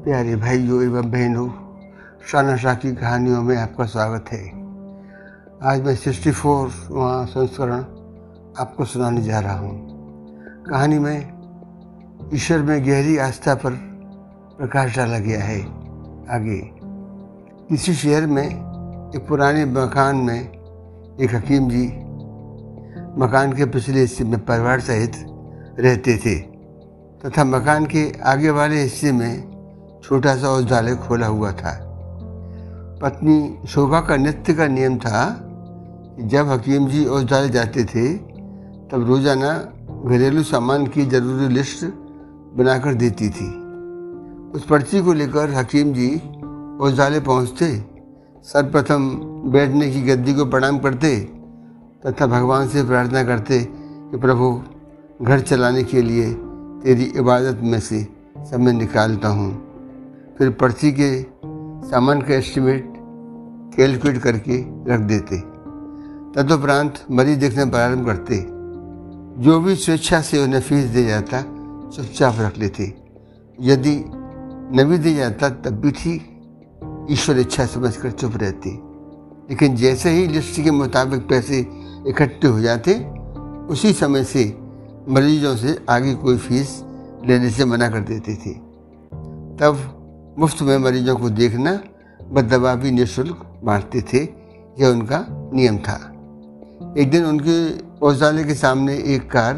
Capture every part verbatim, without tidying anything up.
प्यारे भाइयों एवं बहनों, शानाशाह की कहानियों में आपका स्वागत है। आज मैं चौंसठवां संस्करण आपको सुनाने जा रहा हूँ। कहानी में ईश्वर में गहरी आस्था पर प्रकाश डाला गया है। आगे किसी शहर में एक पुराने मकान में एक हकीम जी मकान के पिछले हिस्से में परिवार सहित रहते थे तथा मकान के आगे वाले हिस्से में छोटा सा औषधालय खोला हुआ था। पत्नी शोभा का नित्य का नियम था कि जब हकीम जी औषधालय जाते थे तब रोजाना घरेलू सामान की जरूरी लिस्ट बनाकर देती थी। उस पर्ची को लेकर हकीम जी औषधालय पहुंचते, सर्वप्रथम बैठने की गद्दी को प्रणाम करते तथा भगवान से प्रार्थना करते कि प्रभु, घर चलाने के लिए तेरी इबादत में से समय निकालता हूँ। फिर पर्ची के सामान का एस्टिमेट कैलकुलेट करके रख देते। तदुपरांत मरीज देखना प्रारंभ करते। जो भी स्वेच्छा से उन्हें फीस दे जाता चुपचाप रख लेते। यदि न भी दे जाता तब भी ठीक, ईश्वर इच्छा समझकर चुप रहते। लेकिन जैसे ही लिस्ट के मुताबिक पैसे इकट्ठे हो जाते, उसी समय से मरीजों से आगे कोई फीस लेने से मना कर देते थे। तब मुफ्त में मरीजों को देखना व दवा भी निःशुल्क बांटते थे। यह उनका नियम था। एक दिन उनके औषधालय के सामने एक कार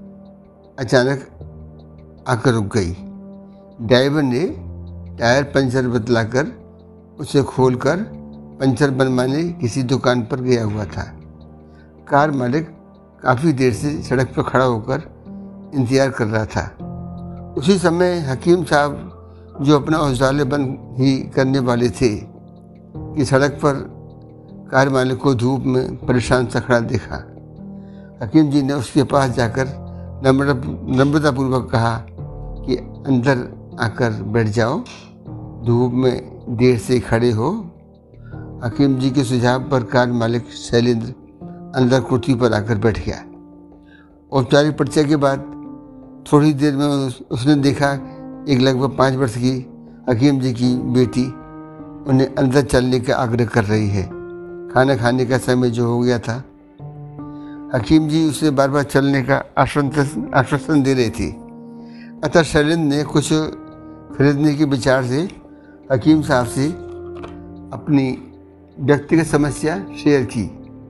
अचानक आकर रुक गई। ड्राइवर ने टायर पंचर बतलाकर उसे खोलकर पंचर बनवाने किसी दुकान पर गया हुआ था। कार मालिक काफ़ी देर से सड़क पर खड़ा होकर इंतजार कर रहा था। उसी समय हकीम साहब, जो अपना औषधालय बंद ही करने वाले थे, कि सड़क पर कार मालिक को धूप में परेशान सा खड़ा देखा। हकीम जी ने उसके पास जाकर नम्र नम्रतापूर्वक कहा कि अंदर आकर बैठ जाओ, धूप में देर से खड़े हो। हकीम जी के सुझाव पर कार मालिक शैलेंद्र अंदर कुर्सी पर आकर बैठ गया। औपचारिक परिचय के बाद थोड़ी देर में उसने देखा एक लगभग पाँच वर्ष की हकीम जी की बेटी उन्हें अंदर चलने का आग्रह कर रही है। खाना खाने का समय जो हो गया था, हकीम जी उसे बार बार चलने का आश्वासन आश्वासन दे रही थी। अतः शैलेंद्र ने कुछ खरीदने के विचार से हकीम साहब से अपनी व्यक्तिगत समस्या शेयर की।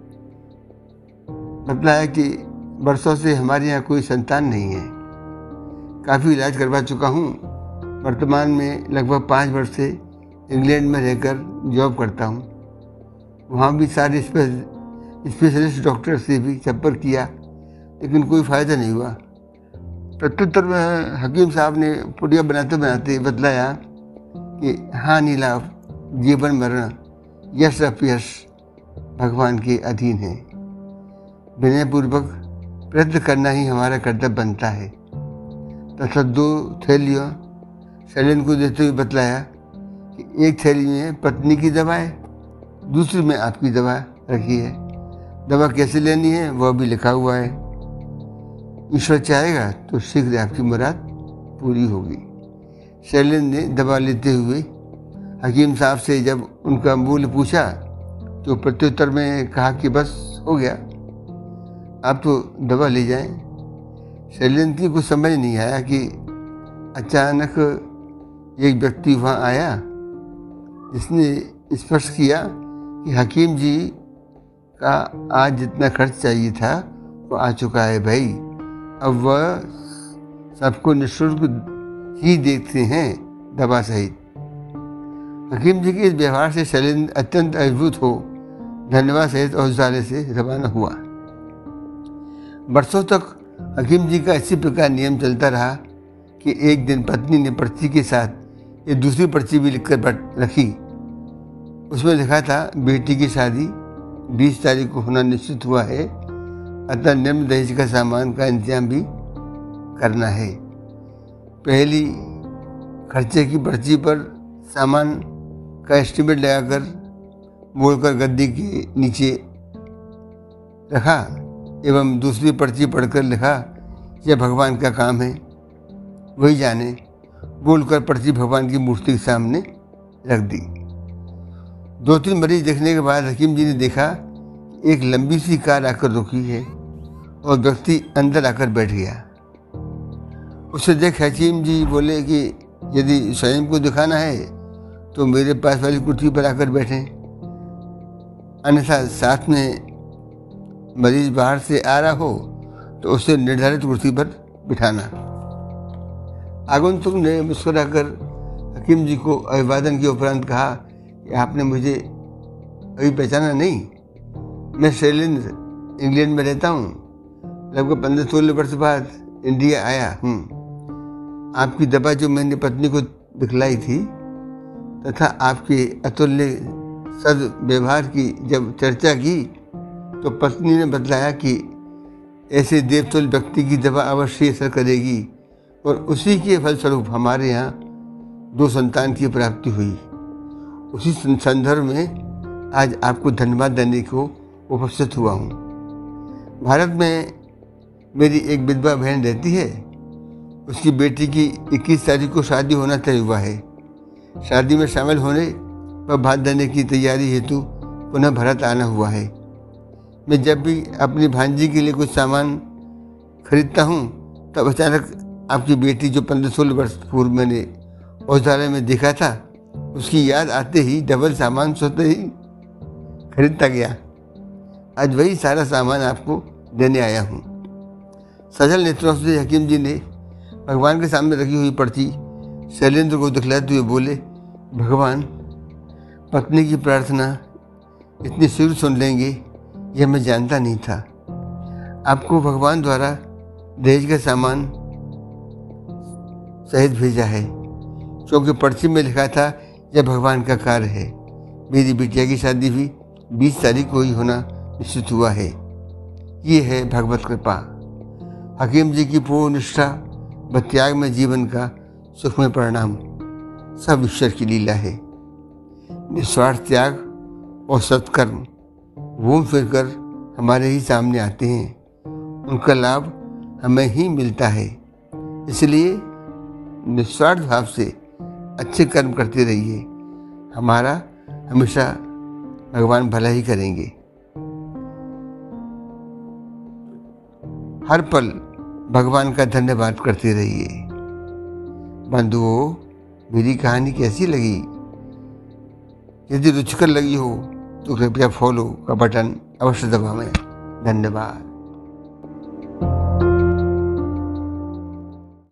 बतलाया कि बरसों से हमारे यहाँ कोई संतान नहीं है। काफ़ी इलाज करवा चुका हूँ। वर्तमान में लगभग पाँच वर्ष से इंग्लैंड में रहकर जॉब करता हूँ। वहाँ भी सारे स्पेशलिस्ट डॉक्टर से भी संपर्क किया, लेकिन कोई फ़ायदा नहीं हुआ। प्रत्युत्तर में हकीम साहब ने पुड़िया बनाते बनाते बतलाया कि हाँ नीला, जीवन मरण, यश अपयश भगवान के अधीन है। विनयपूर्वक प्रयत्न करना ही हमारा कर्तव्य बनता है। तथा दो थैलियों शैलेंद्र को देते हुए बतलाया कि एक थैली में पत्नी की दवा है, दूसरी में आपकी दवा रखी है। दवा कैसे लेनी है वह भी लिखा हुआ है। ईश्वर चाहेगा तो शीघ्र आपकी मुराद पूरी होगी। शैलेंद्र ने दवा लेते हुए हकीम साहब से जब उनका मूल्य पूछा तो प्रत्युत्तर में कहा कि बस हो गया, आप तो दवा ले जाएं। शैलेंद्र की कुछ समझ नहीं आया कि अचानक एक व्यक्ति वहाँ आया जिसने स्पष्ट किया कि हकीम जी का आज जितना खर्च चाहिए था वो आ चुका है भाई। अब वह सबको निःशुल्क ही देखते हैं, दवा सहित। हकीम जी के इस व्यवहार से शैलेंद्र अत्यंत अभिभूत हो धन्यवाद सहित औषधालय से रवाना हुआ। बरसों तक हकीम जी का इसी प्रकार नियम चलता रहा कि एक दिन पत्नी ने पर्ची के साथ एक दूसरी पर्ची भी लिखकर रखी। उसमें लिखा था, बेटी की शादी बीस तारीख को होना निश्चित हुआ है, अतः निम्न दहेज का सामान का इंतजाम भी करना है। पहली खर्चे की पर्ची पर सामान का एस्टिमेट लगाकर मोड़कर गद्दी के नीचे रखा एवं दूसरी पर्ची पढ़कर लिखा, यह भगवान का काम है, वही जाने। बोलकर पर्ची भगवान की मूर्ति के सामने रख दी। दो तीन मरीज देखने के बाद हकीम जी ने देखा एक लंबी सी कार आकर रुकी है और व्यक्ति अंदर आकर बैठ गया। उसे देख हकीम जी बोले कि यदि स्वयं को दिखाना है तो मेरे पास वाली कुर्सी पर आकर बैठें, अन्यथा साथ में मरीज बाहर से आ रहा हो तो उसे निर्धारित कुर्सी पर बिठाना। आगंतुक ने मुस्कुराकर हकीम जी को अभिवादन के उपरांत कहा कि आपने मुझे अभी पहचाना नहीं? मैं शैलेंद्र इंग्लैंड में रहता हूँ, लगभग पंद्रह सोलह वर्ष बाद इंडिया आया हूँ। आपकी दवा जो मैंने पत्नी को दिखलाई थी तथा आपके अतुल्य सद्व्यवहार की जब चर्चा की तो पत्नी ने बतलाया कि ऐसे देवतुल्य व्यक्ति की दवा अवश्य असर करेगी और उसी के फलस्वरूप हमारे यहाँ दो संतान की प्राप्ति हुई। उसी संदर्भ में आज आपको धन्यवाद देने को उपस्थित हुआ हूँ। भारत में मेरी एक विधवा बहन रहती है। उसकी बेटी की इक्कीस तारीख को शादी होना तय हुआ है। शादी में शामिल होने व भाग देने की तैयारी हेतु पुनः भारत आना हुआ है। मैं जब भी अपनी भांजी के लिए कुछ सामान खरीदता हूँ तब अचानक आपकी बेटी जो पंद्रह सोलह वर्ष पूर्व मैंने औषधालय में देखा था उसकी याद आते ही डबल सामान सोते ही खरीदता गया। आज वही सारा सामान आपको देने आया हूँ। सजल नेत्रों से हकीम जी ने भगवान के सामने रखी हुई पर्ची शैलेंद्र को दिखलाते हुए बोले, भगवान, पत्नी की प्रार्थना इतनी शीघ्र सुन लेंगे यह मैं जानता नहीं था। आपको भगवान द्वारा दहेज का सामान सहित भेजा है, क्योंकि पर्ची में लिखा था यह भगवान का कार्य है। मेरी बिटिया की शादी भी बीस तारीख को ही होना निश्चित हुआ है। ये है भगवत कृपा। हकीम जी की पूर्ण निष्ठा व त्याग में जीवन का सुखमय परिणाम सब ईश्वर की लीला है। निस्वार्थ त्याग और सत्कर्म घूम फिर कर हमारे ही सामने आते हैं। उनका लाभ हमें ही मिलता है। इसलिए निस्वार्थ भाव से अच्छे कर्म करते रहिए। हमारा हमेशा भगवान भला ही करेंगे। हर पल भगवान का धन्यवाद करते रहिए। बंधुओं, मेरी कहानी कैसी लगी? यदि रुचिकर लगी हो तो कृपया फॉलो का बटन अवश्य दबाएं। धन्यवाद।